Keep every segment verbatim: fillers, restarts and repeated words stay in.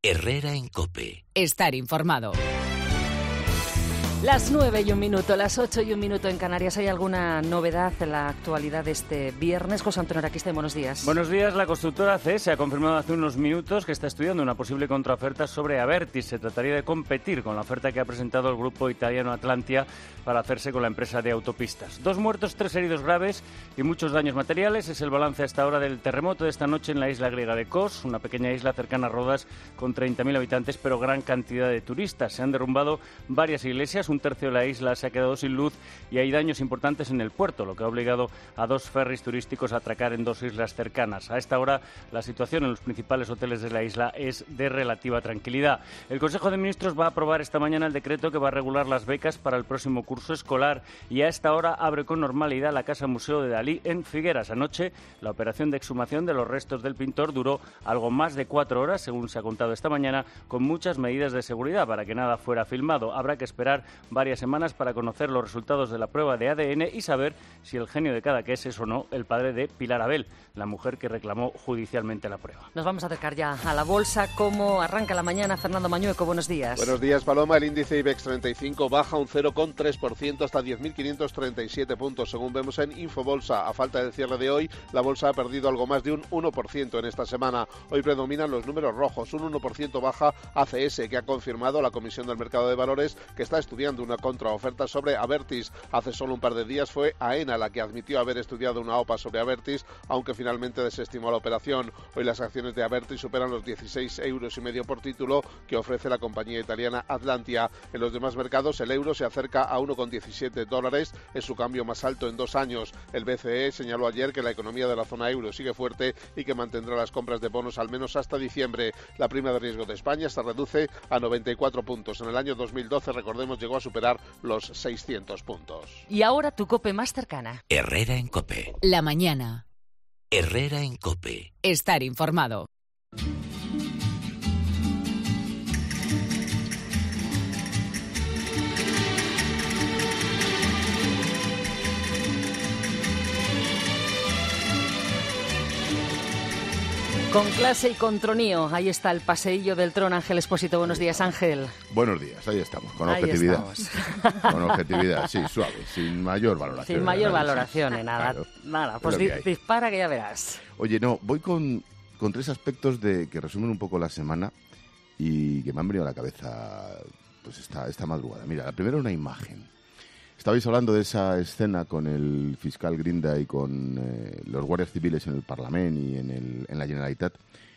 Herrera en COPE. Estar informado. Las nueve y un minuto, las ocho y un minuto en Canarias. ¿Hay alguna novedad en la actualidad de este viernes? José Antonio Araquista, buenos días. Buenos días. La constructora C E S ha confirmado hace unos minutos que está estudiando una posible contraoferta sobre Abertis. Se trataría de competir con la oferta que ha presentado el grupo italiano Atlantia para hacerse con la empresa de autopistas. Dos muertos, tres heridos graves y muchos daños materiales. Es el balance hasta ahora del terremoto de esta noche en la isla griega de Kos, una pequeña isla cercana a Rodas con treinta mil habitantes, pero gran cantidad de turistas. Se han derrumbado varias iglesias, un tercio de la isla se ha quedado sin luz y hay daños importantes en el puerto, lo que ha obligado a dos ferries turísticos a atracar en dos islas cercanas. A esta hora, la situación en los principales hoteles de la isla es de relativa tranquilidad. El Consejo de Ministros va a aprobar esta mañana el decreto que va a regular las becas para el próximo curso escolar y a esta hora abre con normalidad la Casa Museo de Dalí en Figueras. Anoche, la operación de exhumación de los restos del pintor duró algo más de cuatro horas, según se ha contado esta mañana, con muchas medidas de seguridad para que nada fuera filmado. Habrá que esperar varias semanas para conocer los resultados de la prueba de A D N y saber si el genio de Cadaqués es o no el padre de Pilar Abel, la mujer que reclamó judicialmente la prueba. Nos vamos a acercar ya a la bolsa. ¿Cómo arranca la mañana? Fernando Mañueco, buenos días. Buenos días, Paloma. El índice IBEX treinta y cinco baja un cero coma tres por ciento hasta diez mil quinientos treinta y siete puntos, según vemos en Infobolsa. A falta del cierre de hoy, la bolsa ha perdido algo más de un uno por ciento en esta semana. Hoy predominan los números rojos. Un uno por ciento baja A C S, que ha confirmado la Comisión del Mercado de Valores que está estudiando una contraoferta sobre Abertis. Hace solo un par de días fue AENA la que admitió haber estudiado una OPA sobre Abertis, aunque finalmente desestimó la operación. Hoy las acciones de Abertis superan los dieciséis euros y medio por título que ofrece la compañía italiana Atlantia. En los demás mercados el euro se acerca a uno coma diecisiete dólares, es su cambio más alto en dos años. El B C E señaló ayer que la economía de la zona euro sigue fuerte y que mantendrá las compras de bonos al menos hasta diciembre. La prima de riesgo de España se reduce a noventa y cuatro puntos. En el año dos mil doce, recordemos, llegó a superar los seiscientos puntos. Y ahora tu COPE más cercana. Herrera en COPE. La mañana. Herrera en COPE. Estar informado. Con clase y con tronío, ahí está el paseillo del Tron. Ángel Expósito, buenos días, Ángel. Buenos días, ahí estamos, con ahí objetividad. Estamos. Con objetividad, sí, suave, sin mayor valoración. Sin mayor nada, valoración, sí. nada. Claro, nada, pues di- que dispara que ya verás. Oye, no, voy con, con tres aspectos de que resumen un poco la semana y que me han venido a la cabeza pues esta, esta madrugada. Mira, la primera, una imagen. Estabais hablando de esa escena con el fiscal Grinda y con eh, los guardias civiles en el Parlamento y en, el, en la Generalitat.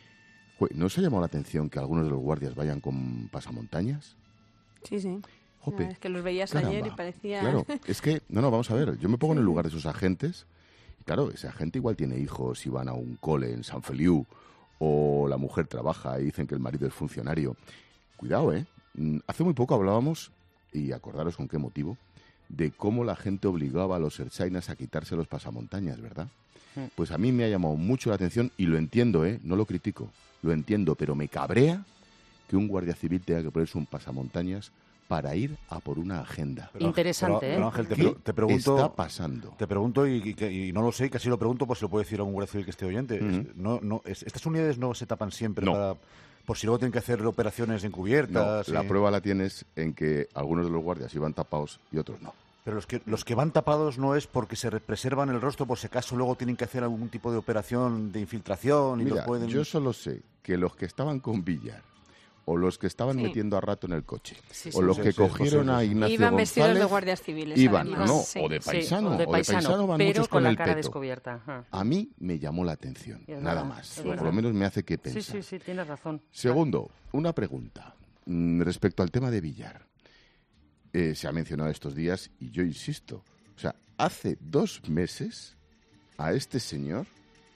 ¿No os ha llamado la atención que algunos de los guardias vayan con pasamontañas? Sí, sí. Jope, es que los veías caramba. ayer y parecía... Claro, es que, no, no, vamos a ver, yo me pongo en el lugar de esos agentes, y claro, ese agente igual tiene hijos y van a un cole en San Feliu, o la mujer trabaja y dicen que el marido es funcionario. Cuidado, ¿eh? Hace muy poco hablábamos, y acordaros con qué motivo, de cómo la gente obligaba a los ertzainas a quitarse los pasamontañas, ¿verdad? Pues a mí me ha llamado mucho la atención, y lo entiendo, ¿eh? No lo critico, lo entiendo, pero me cabrea que un guardia civil tenga que ponerse un pasamontañas para ir a por una agenda. Pero, Interesante, pero, ¿eh? Pero Ángel, te, pre te pregunto... está pasando? Te pregunto, y, y, y no lo sé, casi lo pregunto, pues se lo puede decir a un guardia civil que esté oyente. Uh-huh. es, no, no, es, ¿Estas unidades no se tapan siempre no. para, por si luego tienen que hacer operaciones encubiertas? No, la y... prueba la tienes en que algunos de los guardias iban tapados y otros no. Pero los que, los que van tapados no es porque se preservan el rostro por si acaso luego tienen que hacer algún tipo de operación de infiltración y Mira, los pueden... yo solo sé que los que estaban con Villar, o los que estaban sí. metiendo a rato en el coche, sí, o sí, los sí, que sí, cogieron sí, sí, a sí. Ignacio Iban González, vestidos de guardias civiles. Iban, además. no, sí. o de paisano, sí, o de paisano, o de paisano van pero muchos con con la el cara peto. descubierta. Ajá. A mí me llamó la atención, nada más. Sí, Por lo menos me hace que pensar. Sí, sí, sí, tienes razón. Segundo, una pregunta mm, respecto al tema de Villar. Eh, se ha mencionado estos días y yo insisto, o sea, hace dos meses a este señor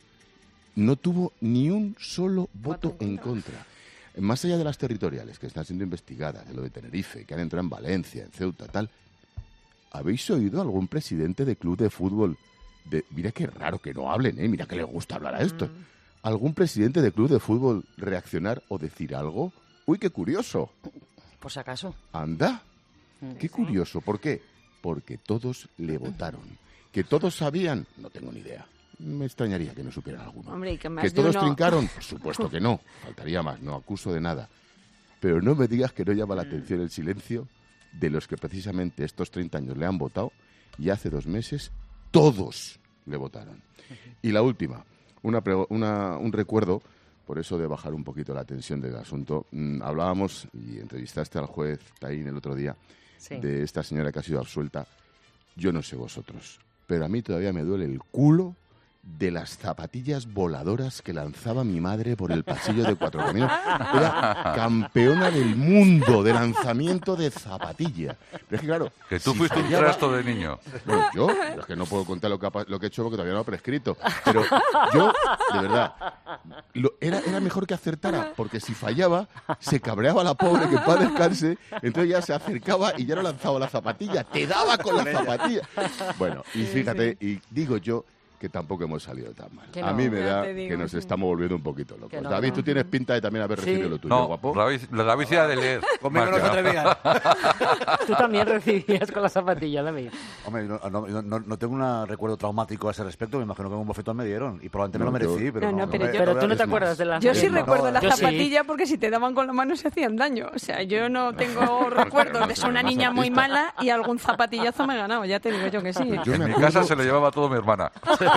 no tuvo ni un solo voto en contra. Más allá de las territoriales que están siendo investigadas, de lo de Tenerife, que han entrado en Valencia, en Ceuta, tal, ¿habéis oído algún presidente de club de fútbol? De, mira qué raro que no hablen, ¿eh? Mira que les gusta hablar a esto. ¿Algún presidente de club de fútbol reaccionar o decir algo? ¡Uy, qué curioso! Por si acaso. Anda, qué curioso. ¿Por qué? Porque todos le votaron. ¿Que todos sabían? No tengo ni idea. me extrañaría que no supieran alguno. Hombre, y que más ¿Que de todos uno... trincaron? Por supuesto que no, faltaría más, no acuso de nada. Pero no me digas que no llama la atención el silencio de los que precisamente estos treinta años le han votado y hace dos meses todos le votaron. Y la última, una, una, un recuerdo, por eso de bajar un poquito la tensión del asunto. Mm, hablábamos, y entrevistaste al juez Taín el otro día, sí, de esta señora que ha sido absuelta. Yo no sé vosotros, pero a mí todavía me duele el culo de las zapatillas voladoras que lanzaba mi madre por el pasillo de Cuatro Caminos. Era campeona del mundo de lanzamiento de zapatilla. Pero es que claro... Que tú si fuiste fallaba... un trasto de niño. Bueno, yo, es que no puedo contar lo que, ha, lo que he hecho porque todavía no he prescrito. Pero yo, de verdad, lo, era, era mejor que acertara, porque si fallaba, se cabreaba la pobre, que en paz descanse, entonces ya se acercaba y ya no lanzaba la zapatilla, te daba con la zapatilla. Bueno, y fíjate, y digo yo... que tampoco hemos salido tan mal. No, a mí me da digo, que nos sí. estamos volviendo un poquito locos. No, David, no. tú tienes pinta de también haber recibido sí. lo tuyo, no, guapo. La David sí ha de leer. Conmigo no se atrevían. Tú también recibías con las zapatillas, David. Hombre, no, no, no, no tengo un recuerdo traumático a ese respecto. Me imagino que un bofetón me dieron y probablemente no, me lo merecí. Yo, pero, no, no, pero, no, yo, pero tú no te acuerdas de las... Yo sí no, recuerdo la zapatilla sí. porque si te daban con la mano se hacían daño. O sea, yo no tengo recuerdos de ser una niña muy mala y algún zapatillazo me he ganado. Ya te digo yo que sí. Yo en mi casa se lo llevaba todo mi hermana.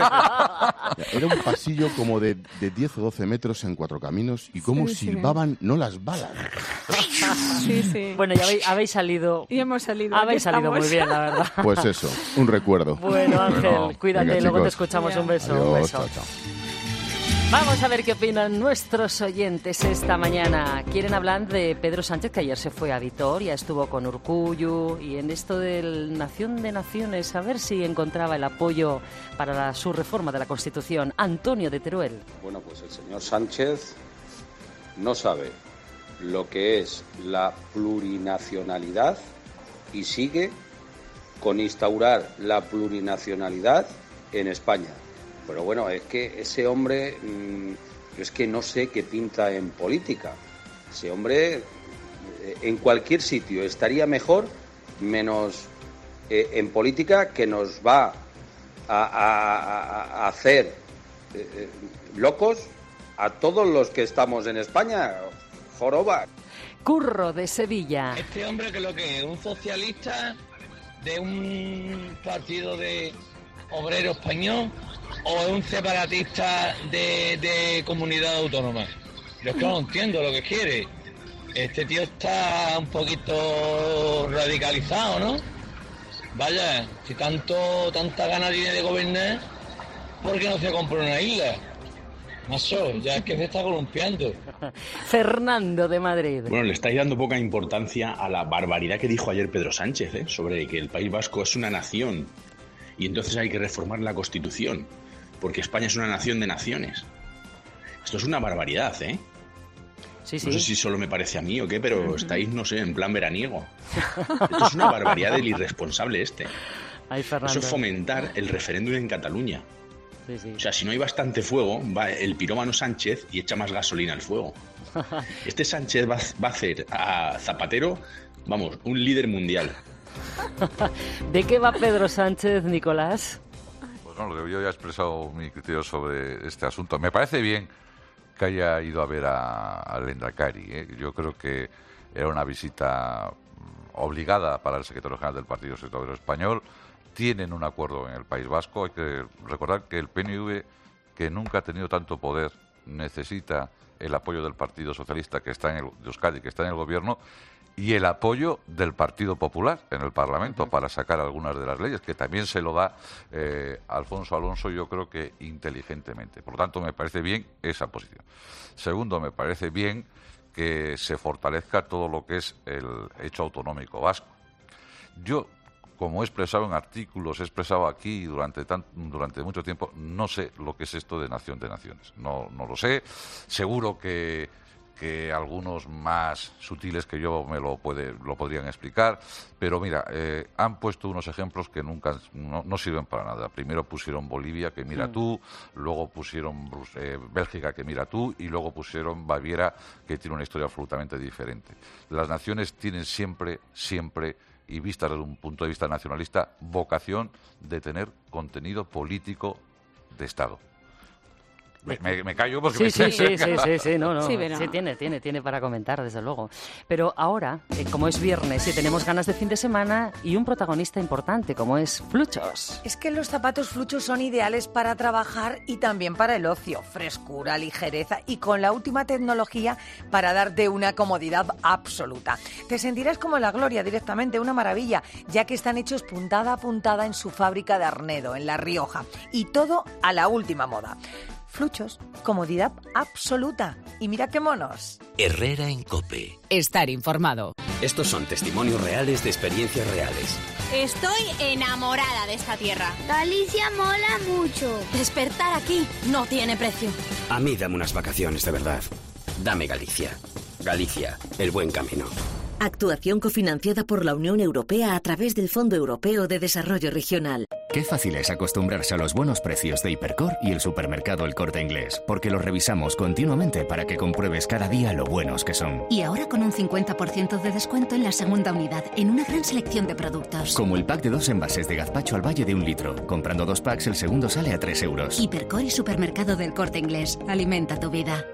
Era un pasillo como de, de diez o doce metros en Cuatro Caminos y cómo sí, silbaban, sí. no las balas. Sí, sí. Bueno, ya habéis, habéis salido... Y hemos salido. Habéis salido muy bien, la verdad. Pues eso, un recuerdo. Bueno, Ángel, bueno, cuídate, venga, luego chicos. te escuchamos. Ya. Un beso. Adiós, un beso. Chao, chao. Vamos a ver qué opinan nuestros oyentes esta mañana. Quieren hablar de Pedro Sánchez, que ayer se fue a Vitoria, estuvo con Urkullu, y en esto del Nación de Naciones, a ver si encontraba el apoyo para la, su reforma de la Constitución. Antonio de Teruel. Bueno, pues el señor Sánchez no sabe lo que es la plurinacionalidad y sigue con instaurar la plurinacionalidad en España. Pero bueno, es que ese hombre, mmm, yo es que no sé qué pinta en política. Ese hombre eh, en cualquier sitio estaría mejor, menos eh, en política, que nos va a, a, a hacer eh, locos a todos los que estamos en España. Joroba. Curro de Sevilla. Este hombre que lo que es, un socialista de un partido de obrero español, o es un separatista de, de comunidad autónoma. Yo es que no entiendo lo que quiere. Este tío está un poquito radicalizado, ¿no? Vaya, si tanto tanta ganas tiene de gobernar, ¿por qué no se compra una isla? Macho, ya es que se está columpiando. Fernando de Madrid. Bueno, le estáis dando poca importancia a la barbaridad que dijo ayer Pedro Sánchez, ¿eh? Sobre que el País Vasco es una nación y entonces hay que reformar la Constitución, porque España es una nación de naciones. Esto es una barbaridad, ¿eh? Sí, sí. No sé si solo me parece a mí o qué, pero estáis, no sé, en plan veraniego. Esto es una barbaridad del irresponsable este. Ay, Fernando. Eso es fomentar el referéndum en Cataluña. Sí, sí. O sea, si no hay bastante fuego, va el pirómano Sánchez y echa más gasolina al fuego. Este Sánchez va, va a hacer a Zapatero, vamos, un líder mundial. ¿De qué va Pedro Sánchez, Nicolás? Pues no, yo ya he expresado mi criterio sobre este asunto. Me parece bien que haya ido a ver a, a Lehendakari, ¿eh? Yo creo que era una visita obligada para el secretario general del Partido Socialista Obrero Español. Tienen un acuerdo en el País Vasco. Hay que recordar que el P N V, que nunca ha tenido tanto poder, necesita el apoyo del Partido Socialista, que está en el, de Euskadi, que está en el gobierno, y el apoyo del Partido Popular en el Parlamento para sacar algunas de las leyes, que también se lo da eh, Alfonso Alonso, yo creo que inteligentemente. Por lo tanto, me parece bien esa posición. Segundo, me parece bien que se fortalezca todo lo que es el hecho autonómico vasco. Yo, como he expresado en artículos, he expresado aquí durante tan, durante mucho tiempo, no sé lo que es esto de nación de naciones. No, no lo sé. Seguro que, que algunos más sutiles que yo me lo puede, lo podrían explicar. Pero mira, eh, han puesto unos ejemplos que nunca no, no sirven para nada. Primero pusieron Bolivia, que mira tú, luego pusieron Brus- eh, Bélgica, que mira tú, y luego pusieron Baviera, que tiene una historia absolutamente diferente. Las naciones tienen siempre, siempre, y vistas desde un punto de vista nacionalista, vocación de tener contenido político de Estado. Me, me, me callo porque sí, me sí, sí, sí, sí, sí, no, no, sí, sí, tiene, tiene, tiene para comentar, desde luego. Pero ahora, eh, como es viernes y tenemos ganas de fin de semana y un protagonista importante como es Fluchos. Es que los zapatos Fluchos son ideales para trabajar y también para el ocio, frescura, ligereza y con la última tecnología para darte una comodidad absoluta. Te sentirás como en la gloria directamente, una maravilla, ya que están hechos puntada a puntada en su fábrica de Arnedo, en La Rioja, y todo a la última moda. Fluchos, comodidad absoluta. Y mira qué monos. Herrera en COPE. Estar informado. Estos son testimonios reales de experiencias reales. Estoy enamorada de esta tierra. Galicia mola mucho. Despertar aquí no tiene precio. A mí dame unas vacaciones de verdad. Dame Galicia. Galicia, el buen camino. Actuación cofinanciada por la Unión Europea a través del Fondo Europeo de Desarrollo Regional. Qué fácil es acostumbrarse a los buenos precios de Hipercor y el supermercado El Corte Inglés, porque los revisamos continuamente para que compruebes cada día lo buenos que son. Y ahora con un cincuenta por ciento de descuento en la segunda unidad, en una gran selección de productos. Como el pack de dos envases de gazpacho al valle de un litro. Comprando dos packs, el segundo sale a tres euros. Hipercor y supermercado del Corte Inglés. Alimenta tu vida.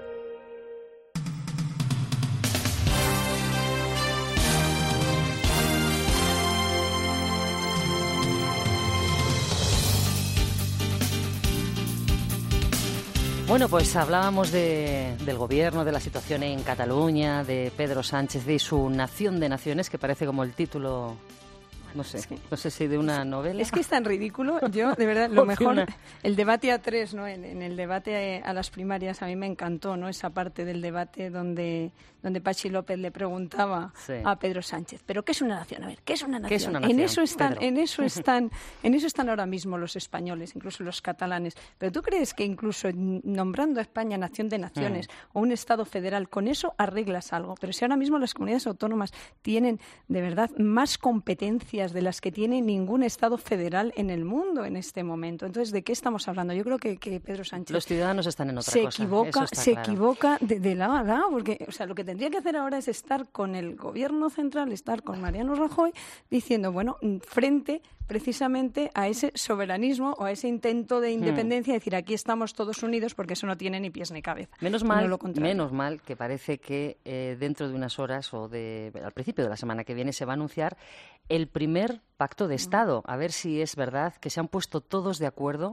Bueno, pues hablábamos de, del gobierno, de la situación en Cataluña, de Pedro Sánchez, de su Nación de Naciones, que parece como el título, no sé, no sé si de una novela. Es que es tan ridículo. Yo, de verdad, lo mejor, el debate a tres, ¿no? En, en el debate a las primarias, a mí me encantó, ¿no? Esa parte del debate donde, donde Pachi López le preguntaba sí. a Pedro Sánchez, ¿pero qué es una nación? A ver, ¿qué es una nación? ¿Qué es una nación? En eso están, Pedro? en eso están, en eso están ahora mismo los españoles, incluso los catalanes. Pero ¿tú crees que incluso nombrando a España nación de naciones mm. o un Estado federal, con eso arreglas algo? Pero si ahora mismo las comunidades autónomas tienen, de verdad, más competencias de las que tiene ningún Estado federal en el mundo en este momento. Entonces, ¿de qué estamos hablando? Yo creo que, que Pedro Sánchez... Los ciudadanos están en otra se cosa. Equivoca, se claro. equivoca de, de lado a lado, porque o sea, lo que tendría que hacer ahora es estar con el gobierno central, estar con Mariano Rajoy, diciendo, bueno, frente precisamente a ese soberanismo o a ese intento de independencia, hmm. decir, aquí estamos todos unidos, porque eso no tiene ni pies ni cabeza. Menos mal, no menos mal que parece que eh, dentro de unas horas o de, al principio de la semana que viene se va a anunciar el primer pacto de Estado. A ver si es verdad que se han puesto todos de acuerdo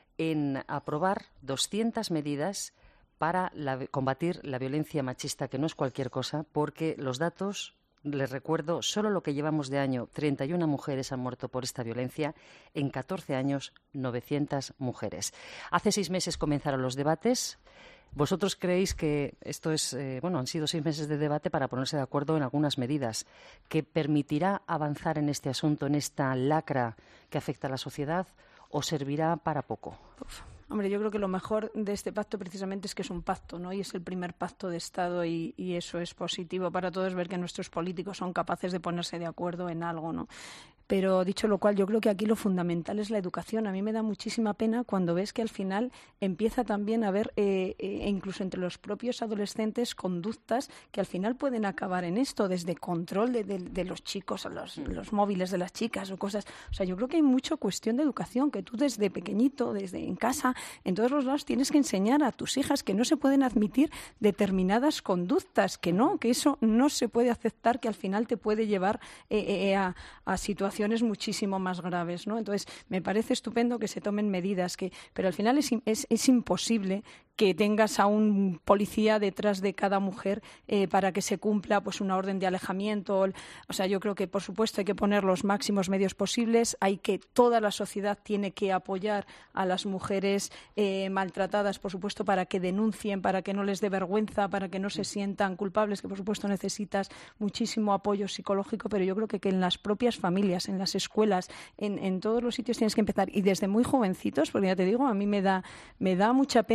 en aprobar doscientas medidas para la, combatir la violencia machista, que no es cualquier cosa, porque los datos, les recuerdo, solo lo que llevamos de año, treinta y una mujeres han muerto por esta violencia, en catorce años, novecientas mujeres. Hace seis meses comenzaron los debates. ¿Vosotros creéis que esto es, eh, bueno, han sido seis meses de debate para ponerse de acuerdo en algunas medidas que permitirá avanzar en este asunto, en esta lacra que afecta a la sociedad, o servirá para poco? Uf. Hombre, yo creo que lo mejor de este pacto precisamente es que es un pacto, ¿no? Y es el primer pacto de Estado y, y eso es positivo para todos, ver que nuestros políticos son capaces de ponerse de acuerdo en algo, ¿no? Pero dicho lo cual, yo creo que aquí lo fundamental es la educación. A mí me da muchísima pena cuando ves que al final empieza también a haber, eh, eh, incluso entre los propios adolescentes, conductas que al final pueden acabar en esto, desde control de, de, de los chicos, a los, los móviles de las chicas o cosas. O sea, yo creo que hay mucha cuestión de educación, que tú desde pequeñito, desde en casa, en todos los lados tienes que enseñar a tus hijas que no se pueden admitir determinadas conductas, que no, que eso no se puede aceptar, que al final te puede llevar eh, eh, a, a situaciones muchísimo más graves, ¿no? Entonces, me parece estupendo que se tomen medidas, que, pero al final es, es, es imposible que tengas a un policía detrás de cada mujer eh, para que se cumpla pues una orden de alejamiento. O sea, yo creo que, por supuesto, hay que poner los máximos medios posibles, hay que, toda la sociedad tiene que apoyar a las mujeres eh, maltratadas, por supuesto, para que denuncien, para que no les dé vergüenza, para que no se sientan culpables, que por supuesto necesitas muchísimo apoyo psicológico, pero yo creo que, que en las propias familias, en las escuelas, en, en todos los sitios tienes que empezar, y desde muy jovencitos, porque ya te digo, a mí me da, me da mucha pena ver que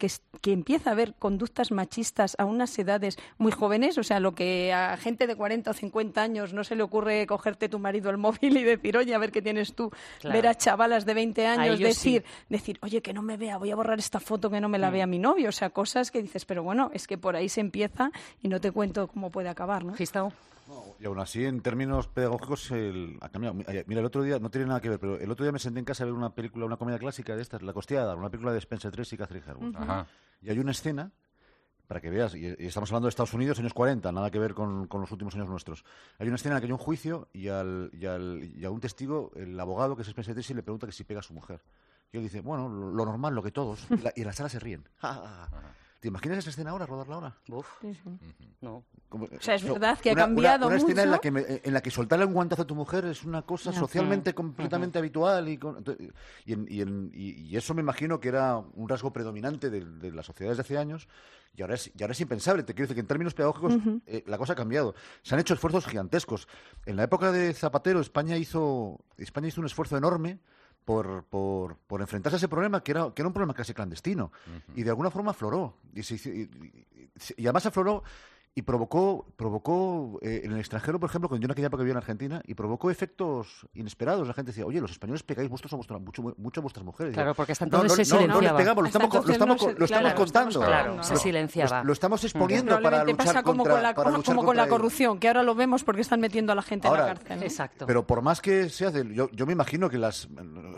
que, que empieza a haber conductas machistas a unas edades muy jóvenes, o sea, lo que a gente de cuarenta o cincuenta años no se le ocurre cogerte tu marido el móvil y decir, oye, a ver qué tienes tú, Claro. ver a chavalas de veinte años decir, sí. decir, oye, que no me vea, voy a borrar esta foto que no me la Mm. vea mi novio, o sea, cosas que dices, pero bueno, es que por ahí se empieza y no te cuento cómo puede acabar, ¿no? Gistao. Y aún así, en términos pedagógicos, el, ha cambiado. Mira, el otro día, no tiene nada que ver, pero el otro día me senté en casa a ver una película, una comedia clásica de estas, La Costeada, una película de Spencer Tracy y Catherine Hepburn. Ujú. Ajá. Y hay una escena, para que veas, y, y estamos hablando de Estados Unidos, años cuarenta, nada que ver con, con los últimos años nuestros. Hay una escena en la que hay un juicio y, al, y, al, y a un testigo, el abogado, que es Spencer Tracy, le pregunta que si pega a su mujer. Y él dice, bueno, lo, lo normal, lo que todos. Y, la, y en la sala se ríen. Ja, ja, ja. ¿Te imaginas esa escena ahora, rodarla ahora? Uf. Sí, sí. No. Como- O sea, es no, verdad que ha una- cambiado una, una escena en la mucho. que me- en la que soltarle un guantazo a tu mujer es una cosa Ya. socialmente Ujú. completamente habitual y, con- y, en- y en- y- y eso me imagino que era un rasgo predominante de, de las sociedades de hace años y ahora es y ahora es impensable. Te quiero decir que en términos pedagógicos Ujú. eh, la cosa ha cambiado. Se han hecho esfuerzos gigantescos. En la época de Zapatero España hizo España hizo un esfuerzo enorme por, por, por enfrentarse a ese problema, que era, que era un problema casi clandestino. Y de alguna forma afloró. Y, se hizo- y- y- y además afloró y provocó, provocó eh, en el extranjero, por ejemplo, cuando yo en aquella época vivía en Argentina, y provocó efectos inesperados. La gente decía, oye, los españoles pegáis vosotros a vuestra, mucho, mucho a vuestras mujeres. Claro, Y yo, porque hasta no, entonces no, se no, no les silenciaba. pegamos, lo Hasta estamos, co- lo entonces estamos, no co- se- lo estamos claro, lo estamos contando. contando. Claro, se silenciaba. Lo, lo estamos exponiendo para Probablemente luchar pasa como contra, con la, para luchar como con la contra ello. corrupción, que ahora lo vemos porque están metiendo a la gente Ahora, en la cárcel. ¿no? Exacto. Pero por más que se hace, yo, yo me imagino que las...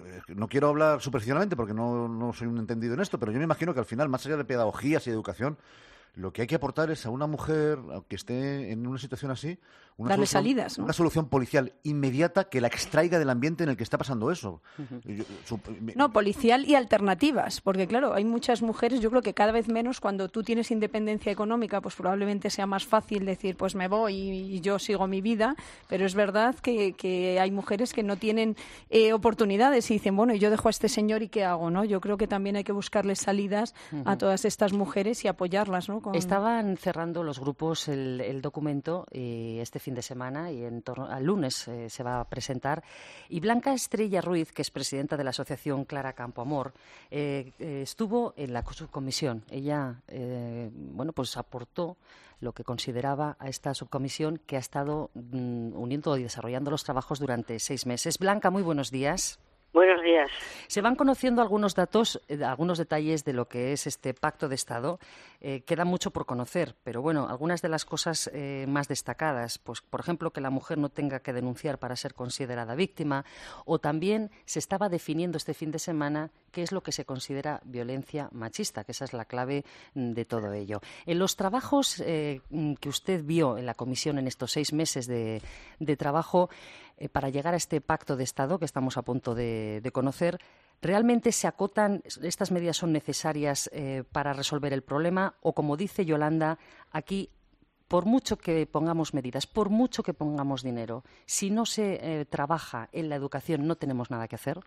No quiero hablar superficialmente porque no, no soy un entendido en esto, pero yo me imagino que al final, más allá de pedagogías y educación, lo que hay que aportar es a una mujer que esté en una situación así, una, Darle solución, salidas, ¿no? una solución policial inmediata que la extraiga del ambiente en el que está pasando eso. Yo- su- me- No, policial y alternativas, porque claro, hay muchas mujeres, yo creo que cada vez menos cuando tú tienes independencia económica, pues probablemente sea más fácil decir, pues me voy y yo sigo mi vida, pero es verdad que, que hay mujeres que no tienen eh, oportunidades y dicen, bueno, y yo dejo a este señor y ¿qué hago? ¿no? Yo creo que también hay que buscarles salidas a Ujú. todas estas mujeres y apoyarlas, ¿no? Con- Estaban cerrando los grupos el, el documento eh, este fin de semana y en torno al lunes eh, se va a presentar. Y Blanca Estrella Ruiz, que es presidenta de la asociación Clara Campoamor, eh, eh, estuvo en la subcomisión. Ella, eh, bueno, pues aportó lo que consideraba a esta subcomisión que ha estado mm, uniendo y desarrollando los trabajos durante seis meses. Blanca, muy buenos días. Buenos días. Se van conociendo algunos datos, eh, algunos detalles de lo que es este pacto de Estado. Eh, queda mucho por conocer, pero bueno, algunas de las cosas eh, más destacadas, pues por ejemplo que la mujer no tenga que denunciar para ser considerada víctima, o también se estaba definiendo este fin de semana qué es lo que se considera violencia machista, que esa es la clave mm, de todo ello. En los trabajos eh, mm, que usted vio en la comisión en estos seis meses de, de trabajo eh, para llegar a este pacto de Estado que estamos a punto de, de conocer, ¿realmente se acotan, estas medidas son necesarias eh, para resolver el problema? O como dice Yolanda, aquí, por mucho que pongamos medidas, por mucho que pongamos dinero, si no se eh, trabaja en la educación, ¿no tenemos nada que hacer?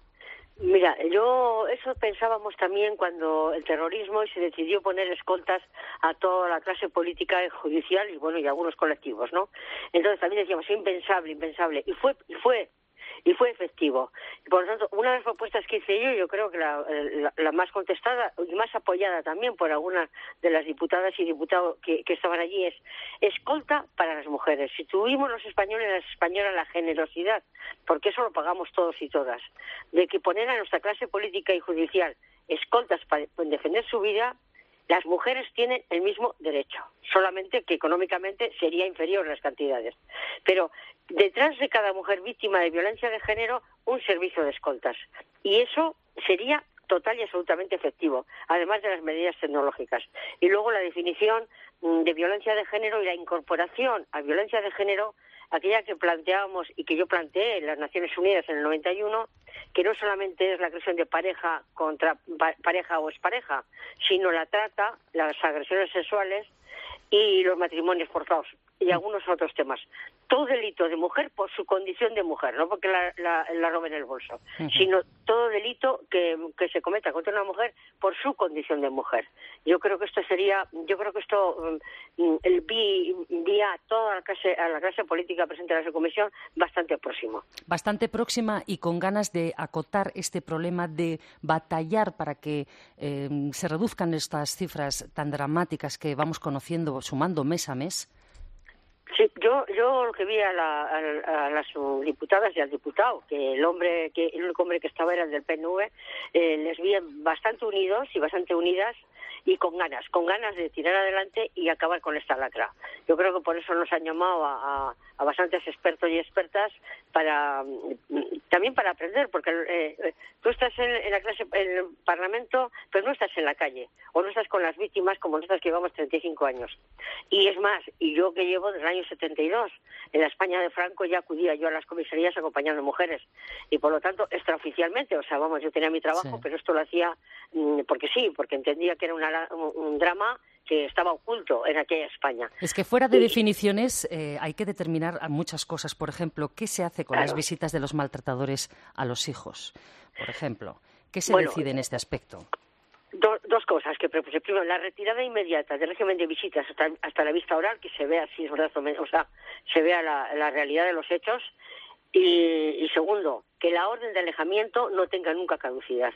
Mira, yo eso pensábamos también cuando el terrorismo y se decidió poner escoltas a toda la clase política y judicial y bueno y algunos colectivos, ¿no? Entonces también decíamos impensable, impensable y fue y fue y fue efectivo. Y por lo tanto, una de las propuestas que hice yo, yo creo que la, la, la más contestada y más apoyada también por algunas de las diputadas y diputados que, que estaban allí es escolta para las mujeres. Si tuvimos los españoles y las españolas la generosidad, porque eso lo pagamos todos y todas, de que poner a nuestra clase política y judicial escoltas para defender su vida, las mujeres tienen el mismo derecho, solamente que económicamente sería inferior las cantidades. Pero detrás de cada mujer víctima de violencia de género, un servicio de escoltas. Y eso sería total y absolutamente efectivo, además de las medidas tecnológicas. Y luego la definición de violencia de género y la incorporación a violencia de género, aquella que planteábamos y que yo planteé en las Naciones Unidas en el noventa y uno, que no solamente es la agresión de pareja contra pa- pareja o expareja, sino la trata, las agresiones sexuales y los matrimonios forzados. y algunos otros temas. Todo delito de mujer por su condición de mujer, no porque la, la, la roben el bolso, uh-huh. sino todo delito que, que se cometa contra una mujer por su condición de mujer. Yo creo que esto sería, yo creo que esto um, el vi, vi a toda la clase, a la clase política presente en la comisión bastante próximo. Bastante próxima y con ganas de acotar este problema, de batallar para que eh, se reduzcan estas cifras tan dramáticas que vamos conociendo, sumando mes a mes. Sí, yo yo lo que vi a, la, a, a las diputadas y al diputado, que el hombre, que el único hombre que estaba era el del P N V, eh, les vi bastante unidos y bastante unidas y con ganas, con ganas de tirar adelante y acabar con esta lacra. Yo creo que por eso nos han llamado a, a, a bastantes expertos y expertas para también para aprender, porque eh, tú estás en, en la clase, en el Parlamento, pero no estás en la calle, o no estás con las víctimas como nosotros que llevamos treinta y cinco años. Y es más, y yo que llevo desde el año setenta y dos, en la España de Franco ya acudía yo a las comisarías acompañando mujeres, y por lo tanto extraoficialmente, o sea, vamos, yo tenía mi trabajo, sí. pero esto lo hacía mmm, porque sí, porque entendía que era una, un, un drama que estaba oculto en aquella España. Es que fuera de y, definiciones eh, hay que determinar muchas cosas. Por ejemplo, ¿qué se hace con claro. las visitas de los maltratadores a los hijos? Por ejemplo, ¿qué se bueno, decide en este aspecto? Do, dos cosas que primero, la retirada inmediata del régimen de visitas hasta, hasta la vista oral, que se vea si es verdad o menos, o sea, se vea la, la realidad de los hechos, y, y segundo, que la orden de alejamiento no tenga nunca caducidad.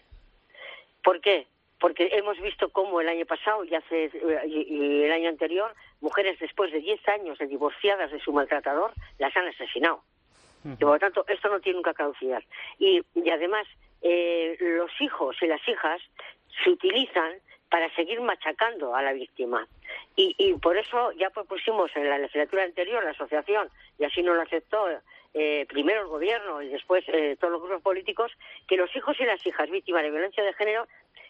¿Por qué? Porque hemos visto cómo el año pasado y, hace, y, y el año anterior, mujeres después de diez años de divorciadas de su maltratador, las han asesinado. Uh-huh. Y por lo tanto, esto no tiene nunca caducidad. Y, y además, eh, los hijos y las hijas se utilizan para seguir machacando a la víctima. Y, y por eso ya propusimos en la legislatura anterior la asociación, y así no lo aceptó eh, primero el gobierno y después eh, todos los grupos políticos, que los hijos y las hijas víctimas de violencia de género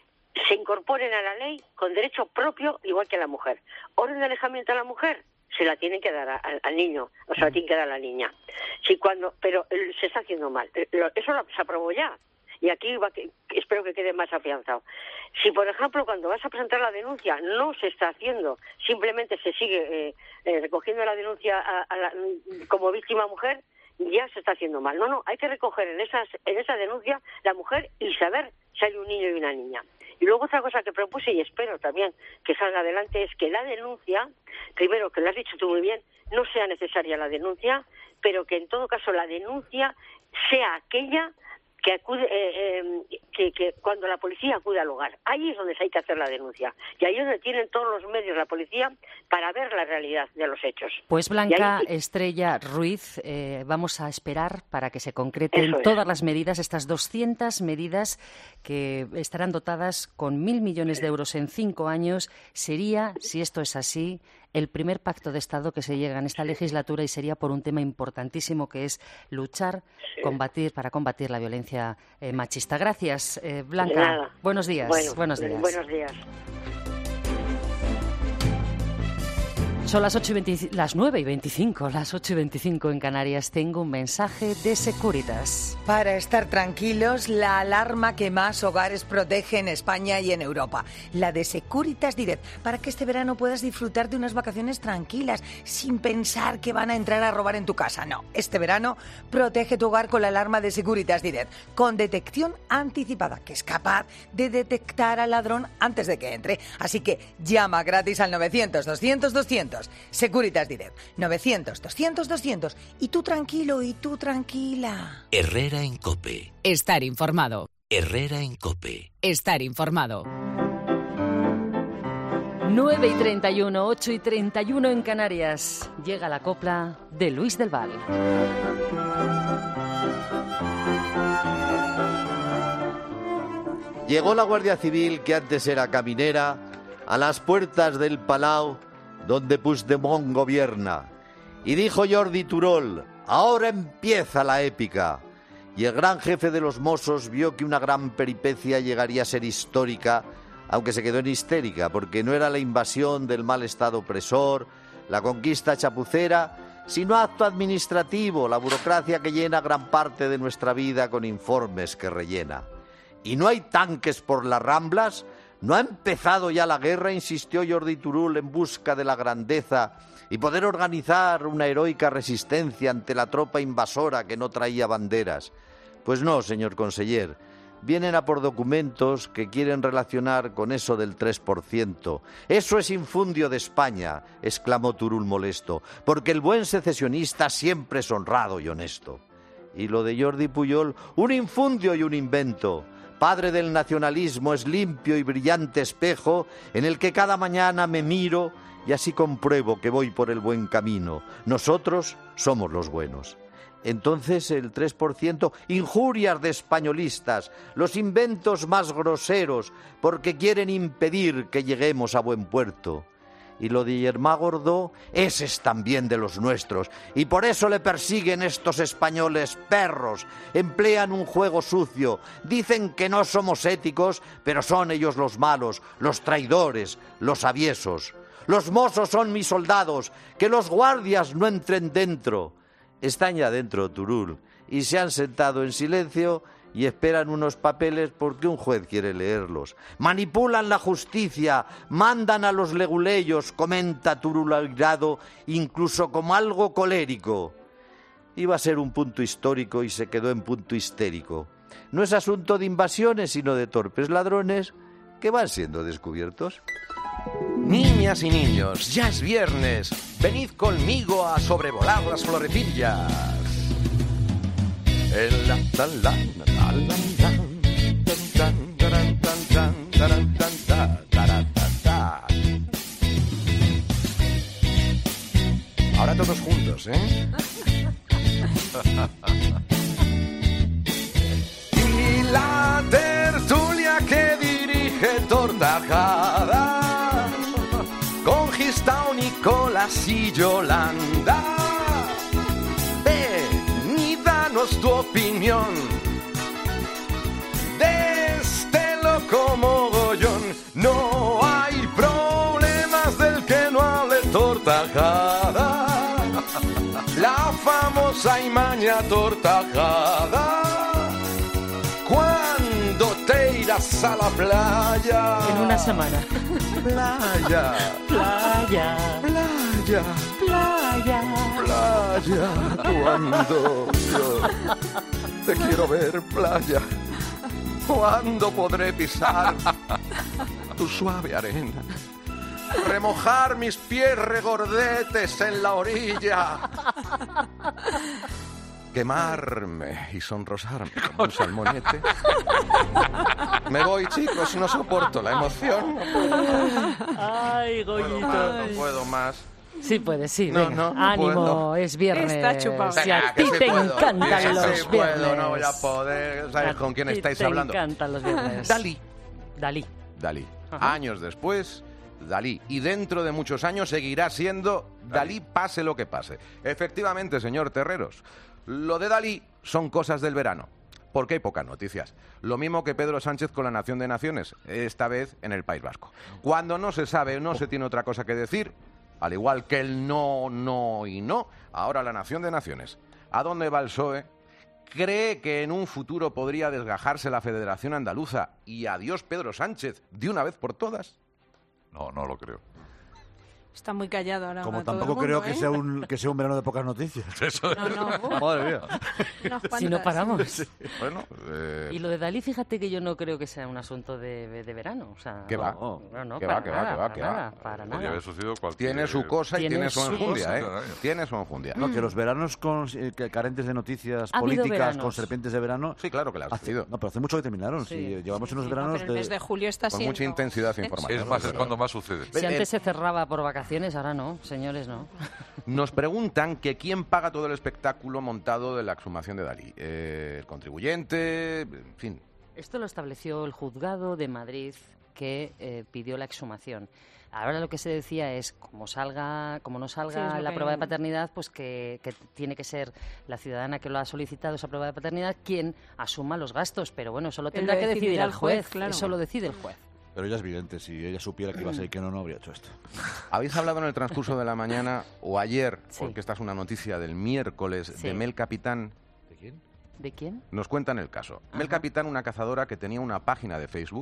se incorporen a la ley con derecho propio igual que la mujer. Orden de alejamiento a la mujer se la tienen que dar a, a, al niño, o se la tienen que dar a la niña. Si cuando, pero eh, se está haciendo mal. Eh, lo, eso lo, se aprobó ya. Y aquí va que, espero que quede más afianzado. Si, por ejemplo, cuando vas a presentar la denuncia no se está haciendo, simplemente se sigue eh, eh, recogiendo la denuncia a, a la, como víctima mujer, ya se está haciendo mal. No, no, hay que recoger en, esas, en esa denuncia la mujer y saber si hay un niño y una niña. Y luego otra cosa que propuse y espero también que salga adelante es que la denuncia, primero que lo has dicho tú muy bien, no sea necesaria la denuncia, pero que en todo caso la denuncia sea aquella que acude, eh, eh, que, que cuando la policía acude al hogar, ahí es donde hay que hacer la denuncia. Y ahí es donde tienen todos los medios la policía para ver la realidad de los hechos. Pues Blanca ahí... Estrella Ruiz, eh, vamos a esperar para que se concreten todas las medidas, estas doscientas medidas que estarán dotadas con mil millones de euros en cinco años. Sería, si esto es así, el primer pacto de Estado que se llega en esta legislatura y sería por un tema importantísimo que es luchar, sí. combatir para combatir la violencia eh, machista. Gracias, eh, Blanca. Buenos días. Bueno, buenos días. Buenos días. Son las, ocho y veinte, las nueve y veinticinco, las ocho y veinticinco en Canarias. Tengo un mensaje de Securitas. Para estar tranquilos, la alarma que más hogares protege en España y en Europa. La de Securitas Direct. Para que este verano puedas disfrutar de unas vacaciones tranquilas, sin pensar que van a entrar a robar en tu casa. No, este verano protege tu hogar con la alarma de Securitas Direct. Con detección anticipada, que es capaz de detectar al ladrón antes de que entre. Así que llama gratis al novecientos, doscientos, doscientos. Securitas Direct, novecientos, doscientos, doscientos. Y tú tranquilo, y tú tranquila. Herrera en COPE. Estar informado. Herrera en COPE. Estar informado. nueve y treinta y uno, ocho y treinta y uno en Canarias. Llega la copla de Luis del Val. Llegó la Guardia Civil, que antes era caminera, a las puertas del Palau donde Puigdemont gobierna. Y dijo Jordi Turol, ahora empieza la épica. Y el gran jefe de los Mossos vio que una gran peripecia llegaría a ser histórica, aunque se quedó en histérica, porque no era la invasión del mal estado opresor, la conquista chapucera, sino acto administrativo, la burocracia que llena gran parte de nuestra vida con informes que rellena. Y no hay tanques por las Ramblas, ¿No ha empezado ya la guerra?, insistió Jordi Turull, en busca de la grandeza y poder organizar una heroica resistencia ante la tropa invasora que no traía banderas. Pues no, señor conseller. Vienen a por documentos que quieren relacionar con eso del tres por ciento. Eso es infundio de España, exclamó Turull molesto, porque el buen secesionista siempre es honrado y honesto. Y lo de Jordi Pujol, un infundio y un invento. Padre del nacionalismo, es limpio y brillante espejo en el que cada mañana me miro y así compruebo que voy por el buen camino. Nosotros somos los buenos. Entonces el tres por ciento, injurias de españolistas, los inventos más groseros, porque quieren impedir que lleguemos a buen puerto. Y lo de Yermá Gordó, ese es también de los nuestros, y por eso le persiguen estos españoles perros, emplean un juego sucio, dicen que no somos éticos, pero son ellos los malos, los traidores, los aviesos. Los mozos son mis soldados, que los guardias no entren dentro. Están ya dentro, Turull, y se han sentado en silencio y esperan unos papeles porque un juez quiere leerlos. Manipulan la justicia, mandan a los leguleyos, comenta Turull airado, incluso como algo colérico. Iba a ser un punto histórico y se quedó en punto histérico. No es asunto de invasiones, sino de torpes ladrones que van siendo descubiertos. Niñas y niños, ya es viernes. Venid conmigo a sobrevolar las florecillas. El la, la, la, la, la, la, tan, tan, tan, tan, tan, tan, tan, tan, tan, tan. Ahora todos juntos, ¿eh? Y la tertulia que dirige Tortajada, con Gistao, Nicolás y Yolanda. Ven y danos tu opinión de este loco mogollón. No hay problemas del que no hable Tortajada, la famosa y maña Tortajada. ¿Cuándo te irás a la playa? En una semana. Playa, Playa, playa, playa. playa. ¿Cuándo? Yo te quiero ver, playa. ¿Cuándo podré pisar tu suave arena? Remojar mis pies regordetes en la orilla. Quemarme y sonrosarme como un salmonete. Me voy, chicos, no soporto la emoción. Ay, Goyito. No puedo, no puedo más. Sí puedes, sí, No, venga. no, no Ánimo, puedo. es viernes. Está chupado. Si Venga, a que ti sí te puedo. encantan Sí, los sí viernes. puedo, no voy a poder. ¿Sabes con quién A ti estáis te hablando? encantan los viernes. Dalí. Dalí. Dalí. Ajá. Años después, Dalí. Y dentro de muchos años seguirá siendo Dalí, pase lo que pase. Efectivamente, señor Terreros. Lo de Dalí son cosas del verano, porque hay pocas noticias. Lo mismo que Pedro Sánchez con la Nación de Naciones, esta vez en el País Vasco. Cuando no se sabe, no se tiene otra cosa que decir, al igual que el no, no y no, ahora la Nación de Naciones. ¿A dónde va el P S O E? ¿Cree que en un futuro podría desgajarse la Federación Andaluza y adiós Pedro Sánchez de una vez por todas? No, no lo creo. Está muy callado ahora. Como todo el tampoco mundo, creo ¿eh? que sea un que sea un verano de pocas noticias. Eso No, no, uf. Madre mía. Unas Si no cuantas. paramos. Bueno, eh, Y lo de Dalí, fíjate que yo no creo que sea un asunto de, de verano. O sea, ¿Qué va? No, no, no, ¿Qué para va, qué va, nada, qué va, para qué nada, va? para Podría nada. haber sucedido cualquier... tiene su cosa y Tiene tiene su su enjundia, cosa, ¿eh? claro. Tiene su enjundia. No, que los veranos con, eh, que carentes de noticias Ha habido políticas veranos. con serpientes de verano. Sí, claro que las ha hace, sido. no, pero hace mucho que terminaron. Sí, Sí, llevamos sí, unos sí. No, veranos pero el mes de julio está Con siendo... mucha intensidad informativa. Es más, es cuando más sucede. Si Eh, antes se cerraba por vacaciones, ahora no, señores, no. Nos preguntan que quién paga todo el espectáculo montado de la exhumación de Dalí. Eh, el contribuyente, en fin. Esto lo estableció el juzgado de Madrid que eh, pidió la exhumación. Ahora lo que se decía es, como salga, como no Sí, salga es lo la que- prueba de paternidad, pues que, que tiene que ser la ciudadana que lo ha solicitado esa prueba de paternidad quien asuma los gastos. Pero bueno, eso lo Pero tendrá lo que decidir decidirá el el juez, juez. claro. Eso lo decide el juez. Pero ya es evidente, si ella supiera que iba a ser que no, no habría hecho esto. ¿Habéis hablado en el transcurso de la mañana o ayer, Sí. porque esta es una noticia del miércoles, Sí. de Mel Capitán? ¿De quién? ¿De quién? Nos cuentan el caso. Ajá. Mel Capitán, una cazadora que tenía una página de Facebook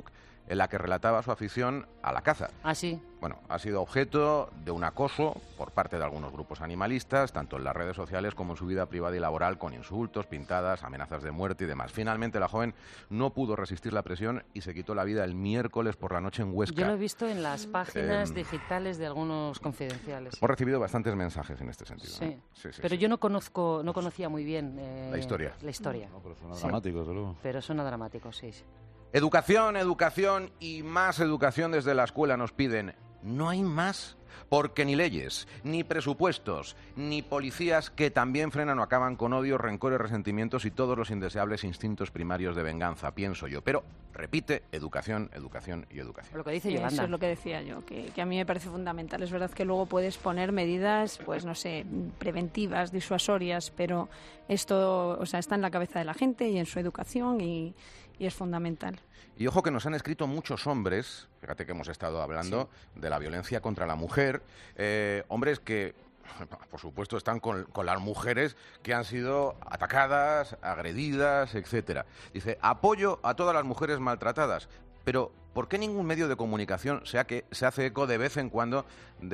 en la que relataba su afición a la caza. Ah, sí. Bueno, ha sido objeto de un acoso por parte de algunos grupos animalistas, tanto en las redes sociales como en su vida privada y laboral, con insultos, pintadas, amenazas de muerte y demás. Finalmente, la joven no pudo resistir la presión y se quitó la vida el miércoles por la noche en Huesca. Yo lo he visto en las páginas Eh, digitales de algunos confidenciales. Hemos recibido bastantes mensajes en este sentido. Sí. ¿eh? Sí, sí, Pero sí. yo no conozco, no conocía muy bien eh, La historia. La historia. No, pero suena Sí. dramático, desde luego. Pero suena dramático, sí, sí. Educación, educación y más educación desde la escuela nos piden. No hay más, porque ni leyes, ni presupuestos, ni policías que también frenan o acaban con odios, rencores, resentimientos y todos los indeseables instintos primarios de venganza, pienso yo. Pero, repite, educación, educación y educación. Lo que dice Sí, Yolanda. eso es lo que decía yo, que, que a mí me parece fundamental. Es verdad que luego puedes poner medidas, pues no sé, preventivas, disuasorias, pero esto, o sea, está en la cabeza de la gente y en su educación y, y es fundamental. Y ojo que nos han escrito muchos hombres, fíjate que hemos estado hablando de la violencia contra la mujer, eh, hombres que, por supuesto, están con, con las mujeres que han sido atacadas, agredidas, etcétera. Dice, apoyo a todas las mujeres maltratadas, pero ¿por qué ningún medio de comunicación se, ha que, se hace eco de vez en cuando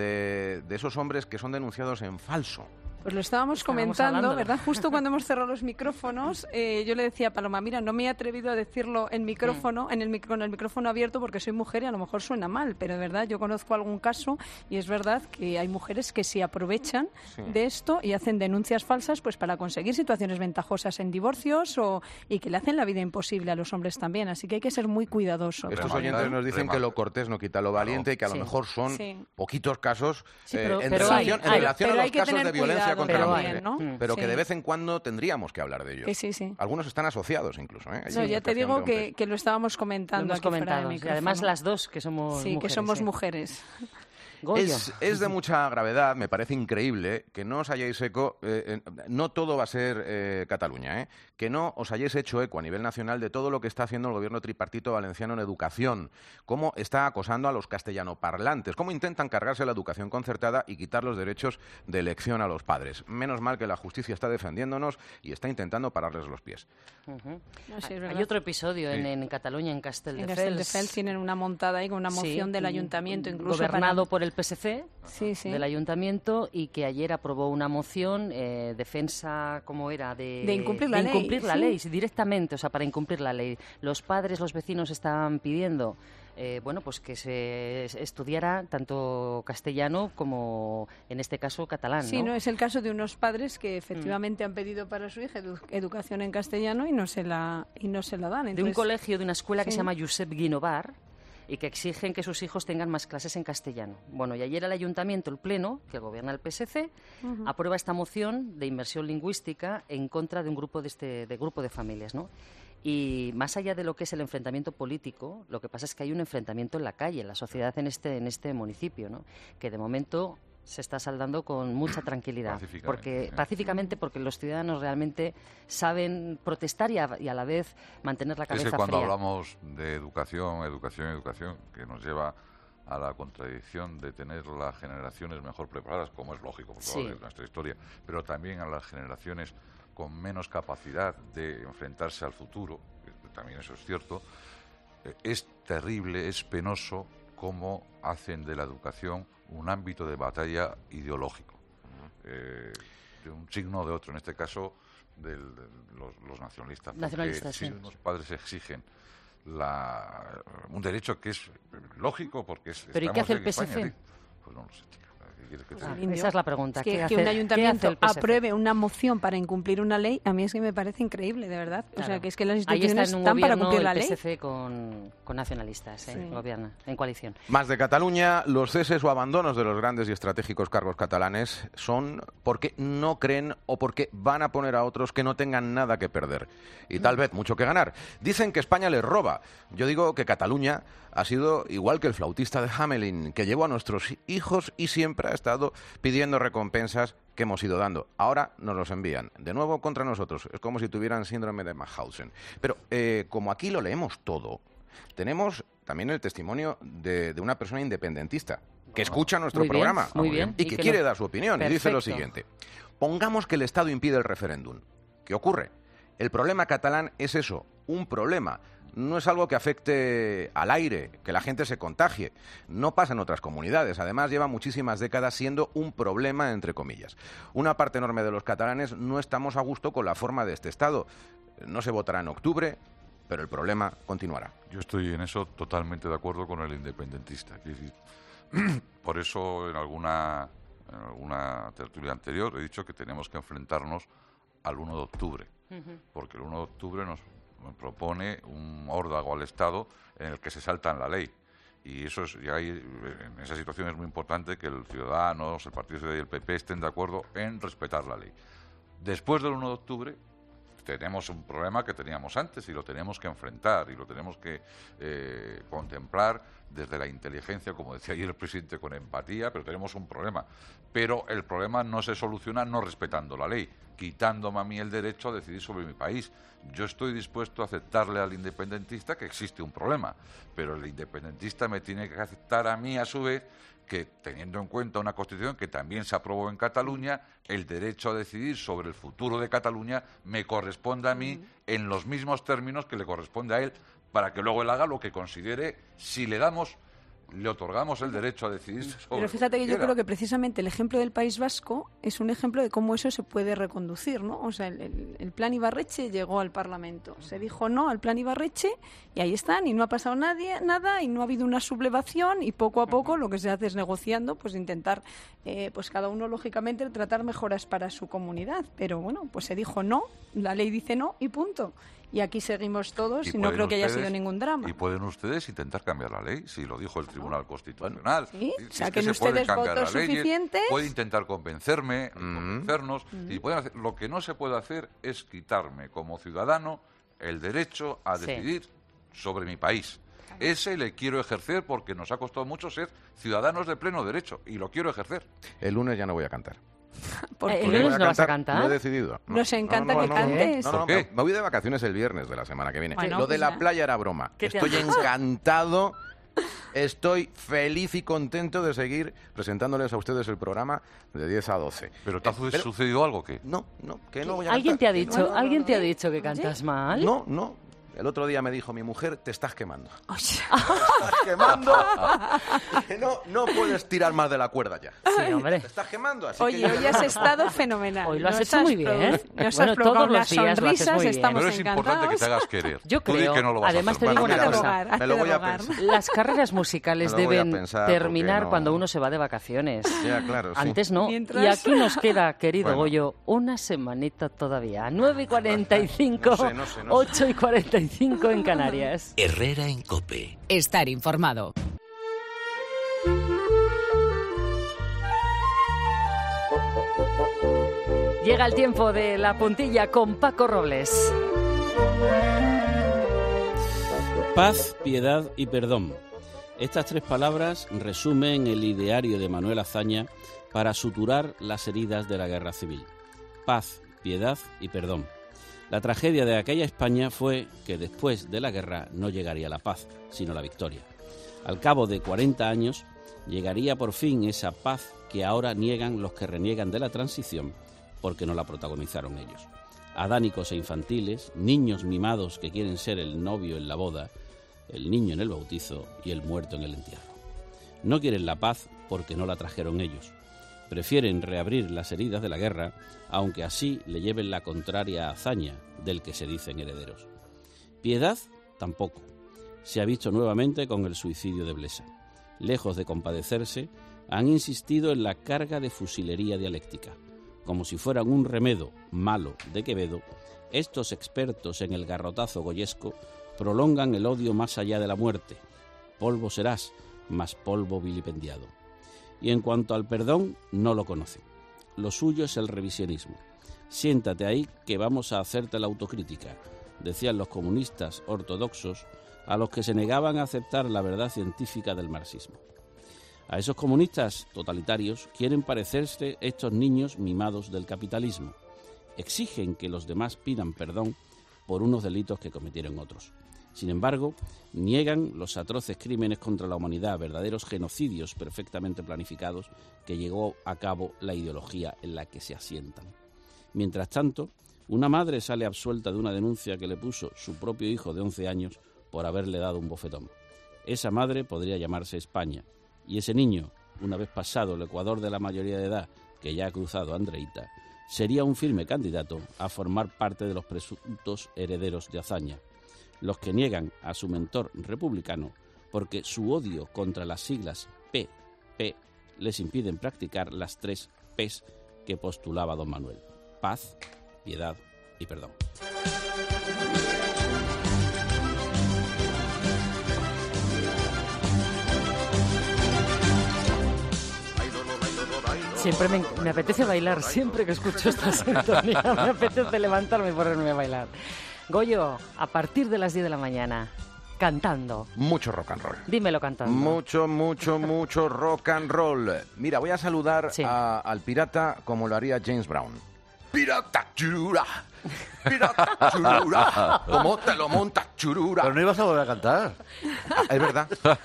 de, de esos hombres que son denunciados en falso? Pues lo estábamos, Estábamos comentando, hablando. ¿verdad? Justo cuando hemos cerrado los micrófonos, eh, yo le decía a Paloma, mira, no me he atrevido a decirlo en micrófono, en el mic- con el micrófono abierto porque soy mujer y a lo mejor suena mal, pero de verdad yo conozco algún caso y es verdad que hay mujeres que se aprovechan Sí. de esto y hacen denuncias falsas pues para conseguir situaciones ventajosas en divorcios o, y que le hacen la vida imposible a los hombres también, así que hay que ser muy cuidadosos. Estos Remata, oyentes nos dicen remata. que lo cortés no quita lo valiente y que a lo Sí. mejor son Sí. poquitos casos Sí, eh, pero- en pero relación, hay, en hay. relación Pero a hay los que casos tener de violencia cuidado contra la también, mujer. ¿no? Pero que Sí. de vez en cuando tendríamos que hablar de ellos. Que sí, sí. Algunos están asociados incluso. ¿eh? Hay No, ya te implicación digo de hombres. que, que lo estábamos Lo comentando hemos aquí fuera del comentado. Y micrófono. además las dos, que somos Sí, mujeres. que somos sí. mujeres. Goyo. Es, es de mucha gravedad, me parece increíble que no os hayáis eco, eh, eh, no todo va a ser eh, Cataluña, ¿eh? que no os hayáis hecho eco a nivel nacional de todo lo que está haciendo el gobierno tripartito valenciano en educación, cómo está acosando a los castellanoparlantes, cómo intentan cargarse la educación concertada y quitar los derechos de elección a los padres. Menos mal que la justicia está defendiéndonos y está intentando pararles los pies. Ujú. No, sí, es Hay verdad. otro episodio en, Sí. en Cataluña, en En Castelldefels. Castelldefels tienen una montada ahí con una moción Sí, del mm, ayuntamiento, incluso gobernado para... por el P S C, Sí, sí. del ayuntamiento, y que ayer aprobó una moción, eh, defensa, ¿cómo era? De, De incumplir la de ley, incumplir la sí. ley, sí, directamente, o sea, para incumplir la ley. Los padres, los vecinos estaban pidiendo, eh, bueno, pues que se estudiara tanto castellano como, en este caso, catalán, Sí, ¿no? no, es el caso de unos padres que efectivamente han pedido para su hija edu- educación en castellano y no se la y no se la dan. de un Entonces, colegio, de una escuela que sí. se llama Josep Guinovar, y que exigen que sus hijos tengan más clases en castellano. Bueno, y ayer el ayuntamiento, el pleno, que gobierna el P S C, Ujú. aprueba esta moción de inmersión lingüística en contra de un grupo de este de grupo de familias, ¿no? Y más allá de lo que es el enfrentamiento político, lo que pasa es que hay un enfrentamiento en la calle, en la sociedad en este en este municipio, ¿no? Que de momento se está saldando con mucha tranquilidad, Pacíficamente, porque sí. pacíficamente, porque los ciudadanos realmente saben protestar y a, y a la vez mantener la Es cabeza que cuando fría. hablamos de educación, educación, educación, que nos lleva a la contradicción de tener las generaciones mejor preparadas, como es lógico, porque Sí. es nuestra historia, pero también a las generaciones con menos capacidad de enfrentarse al futuro, que también eso es cierto, eh, es terrible, es penoso cómo hacen de la educación un ámbito de batalla ideológico, eh, de un signo o de otro, en este caso del- de los, los nacionalistas. porque Nacionalistas, si sí. unos padres exigen la, un derecho que es lógico porque es, ¿Pero y estamos qué hace el en P S C? España, tío. Pues no lo sé, tío. ¿Qué quieres que te Ah, diga? esa es la pregunta. Es que, ¿Qué que hace- un qué ayuntamiento hace el P S C? apruebe una moción para incumplir una ley, a mí es que me parece increíble, de verdad. O sea, Claro. que es que las Ahí está instituciones en un están para gobierno cumplir la el ley. P S C con, con nacionalistas, ¿eh? Sí. Gobierna, en coalición. Más de Cataluña, los ceses o abandonos de los grandes y estratégicos cargos catalanes son porque no creen o porque van a poner a otros que no tengan nada que perder y tal vez mucho que ganar. Dicen que España les roba. Yo digo que Cataluña ha sido igual que el flautista de Hamelin, que llevó a nuestros hijos y siempre ha estado pidiendo recompensas que hemos ido dando. Ahora nos los envían de nuevo contra nosotros. Es como si tuvieran síndrome de Mauthausen. Pero eh, como aquí lo leemos todo, tenemos también el testimonio de, de una persona independentista que escucha nuestro Muy bien, programa muy bien. y Y que que quiere no- dar su opinión. Y dice lo Perfecto. siguiente. Pongamos que el Estado impide el referéndum. ¿Qué ocurre? El problema catalán es eso, un problema. No es algo que afecte al aire, que la gente se contagie. No pasa en otras comunidades. Además, lleva muchísimas décadas siendo un problema, entre comillas. Una parte enorme de los catalanes no estamos a gusto con la forma de este Estado. No se votará en octubre, pero el problema continuará. Yo estoy en eso totalmente de acuerdo con el independentista. Quiero decir, por eso en alguna, en alguna tertulia anterior he dicho que tenemos que enfrentarnos al uno de octubre, uh-huh. porque el uno de octubre nos propone un órdago al Estado en el que se saltan la ley. Y eso es, y hay, en esa situación es muy importante que el Ciudadanos, el Partido Socialista y el P P estén de acuerdo en respetar la ley. Después del uno de octubre tenemos un problema que teníamos antes y lo tenemos que enfrentar y lo tenemos que eh, contemplar desde la inteligencia, como decía ayer el presidente, con empatía, pero tenemos un problema. Pero el problema no se soluciona no respetando la ley, quitándome a mí el derecho a decidir sobre mi país. Yo estoy dispuesto a aceptarle al independentista que existe un problema, pero el independentista me tiene que aceptar a mí, a su vez, que teniendo en cuenta una Constitución que también se aprobó en Cataluña, el derecho a decidir sobre el futuro de Cataluña me corresponde a mí en los mismos términos que le corresponde a él, para que luego él haga lo que considere, si le damos, le otorgamos el derecho a decidir sobre. Pero fíjate que yo creo que precisamente el ejemplo del País Vasco es un ejemplo de cómo eso se puede reconducir, ¿no? O sea, el, el, el plan Ibarretxe llegó al Parlamento, se dijo no al plan Ibarretxe y ahí están, y no ha pasado nadie, nada, y no ha habido una sublevación, y poco a poco lo que se hace es negociando, pues intentar, eh, pues cada uno lógicamente tratar mejoras para su comunidad, pero bueno, pues se dijo no, la ley dice no y punto. Y aquí seguimos todos y, y no creo que haya sido ningún drama. Y pueden ustedes intentar cambiar la ley, si lo dijo el Tribunal Constitucional. Sí, si, o sea, es que que ustedes votos suficientes. Puede intentar convencerme, Mm. convencernos. Mm. Y pueden hacer, lo que no se puede hacer es quitarme como ciudadano el derecho a Sí. decidir sobre mi país. Ese le quiero ejercer porque nos ha costado mucho ser ciudadanos de pleno derecho y lo quiero ejercer. El lunes ya no voy a cantar. ¿Por ¿El qué? lunes voy a no vas a cantar, cantar? No he decidido. No. Nos encanta No, no, que no, cantes. No, no, no, ¿Por qué? me voy de vacaciones el viernes de la semana que viene. Bueno, Lo de pues la ya. playa era broma. ¿Qué te Estoy han dicho? encantado. Estoy feliz y contento de seguir presentándoles a ustedes el programa de diez a doce. ¿Pero te ha Eh, pero- sucedido algo que? No, no, que no voy a ¿Alguien cantar, te ha que dicho, no, no, no, ¿alguien no. te ha dicho que cantas mal? No, no. El otro día me dijo mi mujer, te estás quemando. O sea, Te estás quemando. Que no, no puedes tirar más de la cuerda ya. Sí, hombre. Te estás quemando, así oye, que... hoy has estado fenomenal. Hoy lo has Nos hecho muy bien. produ- Nos Bueno, has provocado todos los unas días lo haces sonrisas, muy bien. estamos Pero es importante que encantados. te hagas querer. Yo Tú di creo. que no lo vas a Además, hacer. te digo Bueno, una mira, cosa. rogar, me lo hazte voy a rogar. pensar. Las carreras musicales Me lo voy a deben pensar, porque terminar no- cuando uno se va de vacaciones. Ya, claro, sí. Antes no. Mientras- Y aquí nos queda, querido Bueno. Goyo, una semanita todavía. nueve y cuarenta y cinco, No sé, no sé, no sé. ocho y cuarenta y cinco en Canarias. Herrera en Cope. Estar informado. Llega el tiempo de la puntilla con Paco Robles. Paz, piedad y perdón. Estas tres palabras resumen el ideario de Manuel Azaña para suturar las heridas de la guerra civil. Paz, piedad y perdón. La tragedia de aquella España fue que después de la guerra no llegaría la paz, sino la victoria. Al cabo de cuarenta años, llegaría por fin esa paz que ahora niegan los que reniegan de la transición porque no la protagonizaron ellos. Adánicos e infantiles, niños mimados que quieren ser el novio en la boda, el niño en el bautizo y el muerto en el entierro. No quieren la paz porque no la trajeron ellos. Prefieren reabrir las heridas de la guerra, aunque así le lleven la contraria hazaña del que se dicen herederos. Piedad, tampoco. Se ha visto nuevamente con el suicidio de Blesa. Lejos de compadecerse, han insistido en la carga de fusilería dialéctica. Como si fueran un remedo malo de Quevedo, estos expertos en el garrotazo goyesco prolongan el odio más allá de la muerte. Polvo serás, más polvo vilipendiado. Y en cuanto al perdón, no lo conocen. Lo suyo es el revisionismo. Siéntate ahí que vamos a hacerte la autocrítica, decían los comunistas ortodoxos a los que se negaban a aceptar la verdad científica del marxismo. A esos comunistas totalitarios quieren parecerse estos niños mimados del capitalismo. Exigen que los demás pidan perdón por unos delitos que cometieron otros. Sin embargo, niegan los atroces crímenes contra la humanidad, verdaderos genocidios perfectamente planificados que llevó a cabo la ideología en la que se asientan. Mientras tanto, Una madre sale absuelta de una denuncia que le puso su propio hijo de once años por haberle dado un bofetón. Esa madre podría llamarse España. Y ese niño, una vez pasado el ecuador de la mayoría de edad, que ya ha cruzado Andreita, sería un firme candidato a formar parte de los presuntos herederos de Azaña, los que niegan a su mentor republicano porque su odio contra las siglas P P les impiden practicar las tres P's que postulaba don Manuel: paz, piedad y perdón. Siempre me, me apetece bailar, siempre que escucho esta sintonía me apetece levantarme y ponerme a bailar. Goyo, a partir de las diez de la mañana, cantando. Mucho rock and roll. Dímelo cantando. Mucho, mucho, mucho rock and roll. Mira, voy a saludar Sí. a- al pirata como lo haría James Brown. ¡Pirata, churura! ¡Pirata, churura! ¿Cómo te lo montas, churura? Pero no ibas a volver a cantar. Ah, es verdad.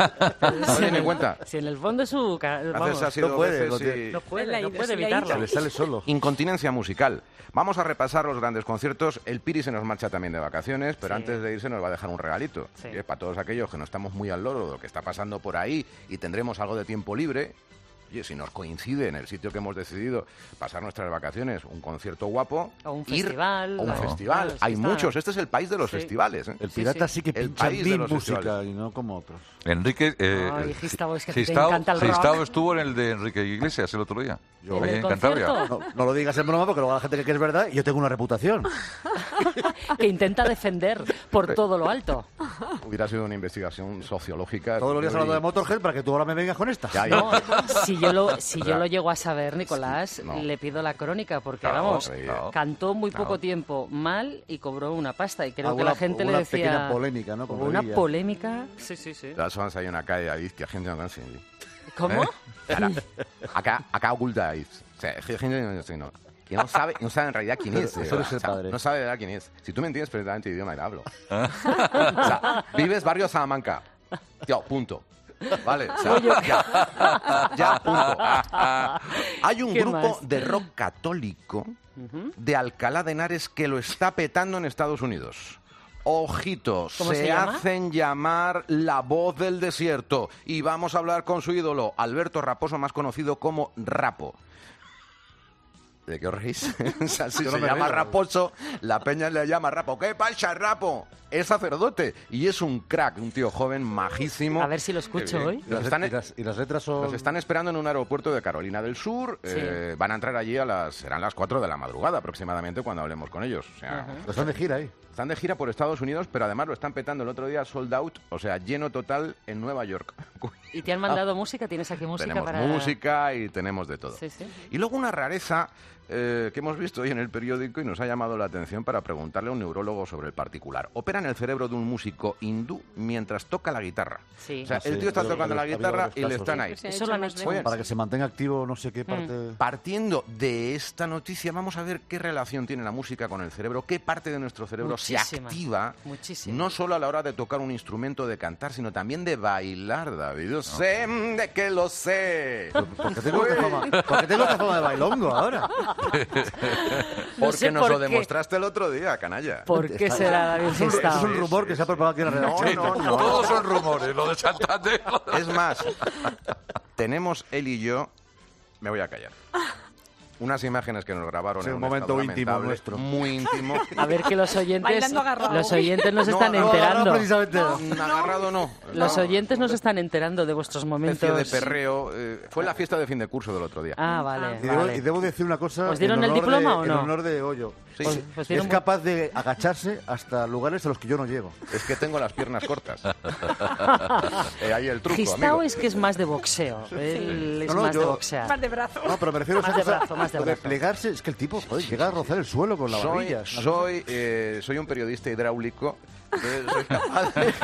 No me di cuenta. Si en el fondo es su... ca- Vamos, Haces así dos no puede, veces no y- tiene- no puede, Es la no idea, puede es la evitarlo. idea. Le sale solo. Incontinencia musical. Vamos a repasar los grandes conciertos. El Piri se nos marcha también de vacaciones, pero Sí. antes de irse nos va a dejar un regalito. Sí. Y es para todos aquellos que no estamos muy al loro de lo que está pasando por ahí y tendremos algo de tiempo libre. Oye, si nos coincide en el sitio que hemos decidido pasar nuestras vacaciones, un concierto guapo, O un ir festival. a un No. festival. Claro, es que Hay está- muchos. Este es el país de los Sí. festivales. ¿eh? El Sí, pirata sí. sí, que El pincha país de bien los música festivales. y no como otros. Enrique... Eh, Ay, Gistavo, es que a ti te Gistavo- encanta el rock. Gistavo estuvo en el de Enrique Iglesias el otro día. Yo- ¿En Ahí el en Cantabria. concierto? No, no lo digas en broma porque luego la gente cree que es verdad y yo tengo una reputación. Que intenta defender por todo lo alto. Hubiera sido una investigación sociológica. Todos los días Yo- hablando de Motorhead para que tú ahora me vengas con esta. Ya, ya. No, si yo lo, si yo Ya. lo llego a saber, Nicolás, Sí, no. le pido la crónica, porque Claro, vamos, claro. cantó muy Claro. poco tiempo mal y cobró una pasta. Y creo Hubo que una- la gente hubo le una decía... pequeña polémica, ¿no? con Hubo una Revilla. polémica. Sí, sí, sí. Las fans hay una calle ahí que la gente no conoce. ¿Cómo? ¿Eh? Ahora, acá, acá oculta ahí. O sea, gente no, no, que no sabe, no sabe en realidad quién es. Eso es el O sea, padre. No sabe de verdad quién es. Si tú me entiendes perfectamente el idioma, le hablo. O sea, vives barrio Salamanca. Tío, punto. Vale, o sea, ya, ya, punto. Hay un ¿Qué grupo más? de rock católico de Alcalá de Henares que lo está petando en Estados Unidos. Ojito, ¿Cómo se, se llama? hacen llamar la voz del desierto y vamos a hablar con su ídolo, Alberto Raposo, más conocido como Rapo. ¿De qué os reís? O sea, si Yo no se me llama río. Raposo, la peña le llama Rapo. ¿Qué pasa, Rapo? Es sacerdote y es un crack, un tío joven, majísimo. A ver si lo escucho Qué bien. hoy. Y las, Nos están, y las- y las letras son... nos están esperando en un aeropuerto de Carolina del Sur. Sí. Eh, van a entrar allí a las... serán las cuatro de la madrugada aproximadamente cuando hablemos con ellos. O sea, Ajá. Están de gira ahí. están de gira por Estados Unidos, pero además lo están petando el otro día sold out, o sea, lleno total en Nueva York. ¿Y te han mandado música? ¿Tienes aquí música tenemos para...? música y tenemos de todo. Sí, sí. Y luego una rareza eh, que hemos visto hoy en el periódico y nos ha llamado la atención para preguntarle a un neurólogo sobre el particular. Opera en el cerebro de un músico hindú mientras toca la guitarra. Sí. O sea, Ah, sí, el tío está yo- tocando yo- la ha habido guitarra varios y le casos, están sí. ahí. Se ha Eso hecho lo han más hecho. veces. Para que se mantenga activo no sé qué Mm. parte... Partiendo de esta noticia, vamos a ver qué relación tiene la música con el cerebro, qué parte de nuestro cerebro se Muchísima. activa, Muchísimo. no solo a la hora de tocar un instrumento, de cantar, sino también de bailar, David. Yo sé de que lo sé. ¿Por qué tengo esta fama, por qué tengo esta fama de bailongo ahora? No Porque sé nos por lo qué. demostraste el otro día, canalla. ¿Por qué será David Eso es Gustavo? un rumor que se ha propagado aquí en la No, redacción. no, no. Todos son rumores, lo de Santander. Es más, tenemos él y yo, me voy a callar, unas imágenes que nos grabaron Sí, en un un momento estado íntimo lamentable, nuestro. muy íntimo. A ver que los oyentes, Bailando agarrado. los oyentes nos No, están no, no, enterando. No, precisamente. Mm, Agarrado no. Los No. oyentes nos están enterando de vuestros Una especie momentos. de perreo. eh, fue la fiesta de fin de curso del otro día. Ah, vale, Y debo, vale. y debo decir una cosa. ¿Os dieron en el honor diploma de- o En no? honor de Hoyo. Sí, Pues- sí. pues Es dieron- capaz de agacharse hasta lugares a los que yo no llego. Es que tengo las piernas cortas. Eh, ahí el truco, Gistao amigo. es que es más de boxeo. Él es No, no, más de yo- boxear. Más de brazo. No, pero me refiero a Más esa de cosa brazo, más de lo brazo. plegarse. Es que el tipo, joder, llega a rozar el suelo con la Soy, barbilla. soy, eh, soy un periodista hidráulico Soy capaz de...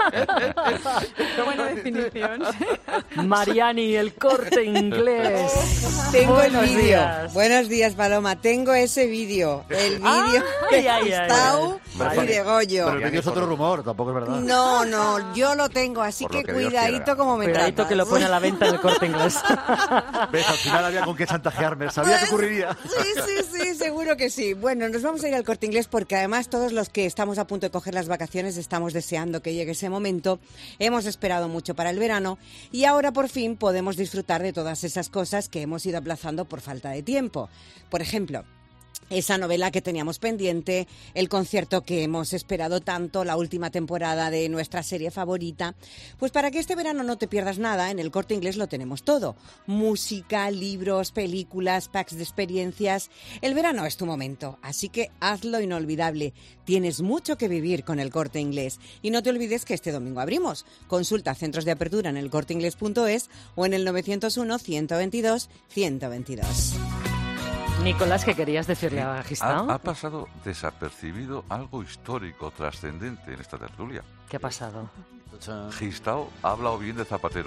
Buena definición. Mariani, El Corte Inglés. Tengo Buenos el vídeo. días. Buenos días, Paloma. Tengo ese vídeo. El vídeo Ay, de ay, ay, Gustau ay. y de Goyo. Pero el vídeo es otro rumor, tampoco es verdad. No, no, yo lo tengo, así Por lo que, que Dios cuidadito quiera. como me Cuidadito tratas. que lo pone a la venta en El Corte Inglés. ¿Ves? Al final había con qué chantajearme. Sabía que ocurriría. Sí, sí, sí, seguro que sí. Bueno, nos vamos a ir al Corte Inglés porque además todos los que estamos a punto de coger las vacaciones estamos deseando que llegue ese momento. Hemos esperado mucho para el verano y ahora por fin podemos disfrutar de todas esas cosas que hemos ido aplazando por falta de tiempo. Por ejemplo, esa novela que teníamos pendiente, el concierto que hemos esperado tanto, la última temporada de nuestra serie favorita. Pues para que este verano no te pierdas nada, en el Corte Inglés lo tenemos todo. Música, libros, películas, packs de experiencias. El verano es tu momento, así que hazlo inolvidable. Tienes mucho que vivir con el Corte Inglés. Y no te olvides que este domingo abrimos. Consulta centros de apertura en el corte inglés punto es o en el nueve cero uno, ciento veintidós, ciento veintidós. Nicolás, ¿qué querías decirle a Gistau? Ha, ha pasado desapercibido algo histórico, trascendente en esta tertulia. ¿Qué ha pasado? Gistau ha hablado bien de Zapatero.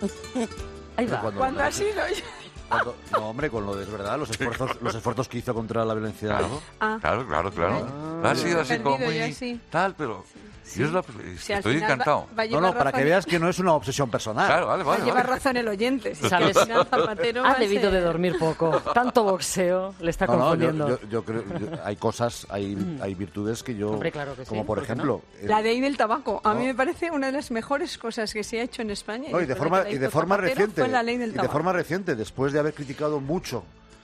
Ahí va. Cuando- ¿Cuándo ha sido? cuando- no, hombre, con lo de, es verdad, los esfuerzos, los esfuerzos que hizo contra la violencia. Claro, Ah. claro, claro, claro. Ah. ha sido así como Perdido muy ya, sí. tal, pero yo es la- Si al estoy final va- encantado. va a No, llevar no, para razón- que veas que no es una obsesión personal. Claro, vale, Va a vale. llevar vale. razón el oyente. Si ¿Sabes? al final Zapatero va Ha a debido ser- de dormir poco. Tanto boxeo le está No, no, yo, confundiendo. yo- yo creo yo- hay cosas, hay, hay virtudes que yo, Hombre, claro que sí, como por ¿por qué ejemplo, eh, La ley del tabaco. A mí No. me parece una de las mejores cosas que se ha hecho en España. no, y de después forma que la y de hizo forma Zapatero, reciente, fue la ley del y de tabaco. forma reciente, después de haber criticado mucho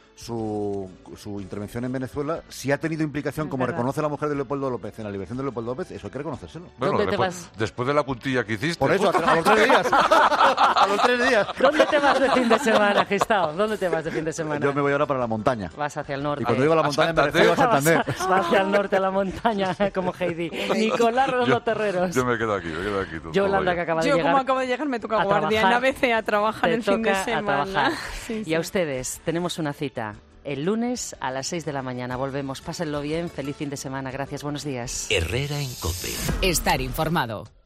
su, su intervención en Venezuela, si ha tenido implicación, Es como verdad. reconoce la mujer de Leopoldo López en la liberación de Leopoldo López, eso hay que reconocérselo. Bueno, ¿Dónde te después, vas? después de la puntilla que hiciste. Por eso, a, a los tres días. A los tres días. ¿Dónde te vas de fin de semana, Gistau? ¿Dónde te vas de fin de semana? Yo me voy ahora para la montaña. Vas hacia el norte. Y cuando digo la ¿A montaña me Santander? refiero a Santander. Vas, vas hacia el norte a la montaña, como Heidi. Nicolás Redondo yo, Terreros. yo me quedo aquí, me quedo aquí. tú, Yolanda, vaya. que acaba de Yo, llegar. como acabo de llegar, me toca a guardia en trabajar. A B C a trabajar Te el fin de toca a semana. trabajar. Sí, Y sí. a ustedes, tenemos una cita. El lunes a las seis de la mañana. Volvemos. Pásenlo bien. Feliz fin de semana. Gracias. Buenos días. Herrera en Cope. Estar informado.